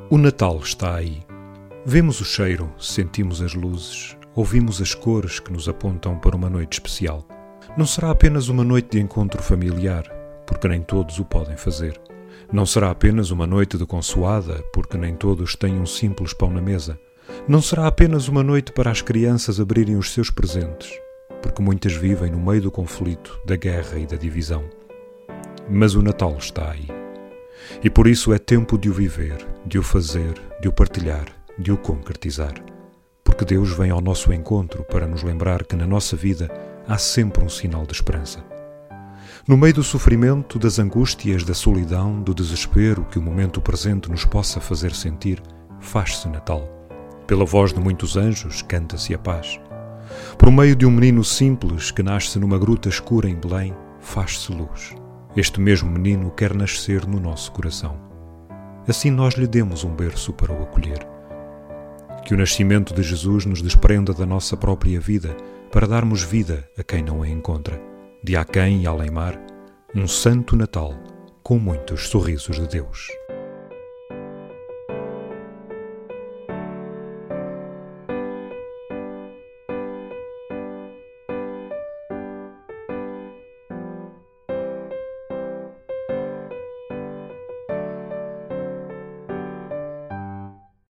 O Natal está aí. Vemos o cheiro, sentimos as luzes, ouvimos as cores que nos apontam para uma noite especial. Não será apenas uma noite de encontro familiar, porque nem todos o podem fazer. Não será apenas uma noite de consoada, porque nem todos têm um simples pão na mesa. Não será apenas uma noite para as crianças abrirem os seus presentes, porque muitas vivem no meio do conflito, da guerra e da divisão. Mas o Natal está aí. E por isso é tempo de o viver, de o fazer, de o partilhar, de o concretizar. Porque Deus vem ao nosso encontro para nos lembrar que na nossa vida há sempre um sinal de esperança. No meio do sofrimento, das angústias, da solidão, do desespero que o momento presente nos possa fazer sentir, faz-se Natal. Pela voz de muitos anjos, canta-se a paz. Por meio de um menino simples que nasce numa gruta escura em Belém, faz-se luz. Este mesmo menino quer nascer no nosso coração. Assim nós lhe demos um berço para o acolher. Que o nascimento de Jesus nos desprenda da nossa própria vida para darmos vida a quem não a encontra. De aquém e além-mar, um santo Natal com muitos sorrisos de Deus.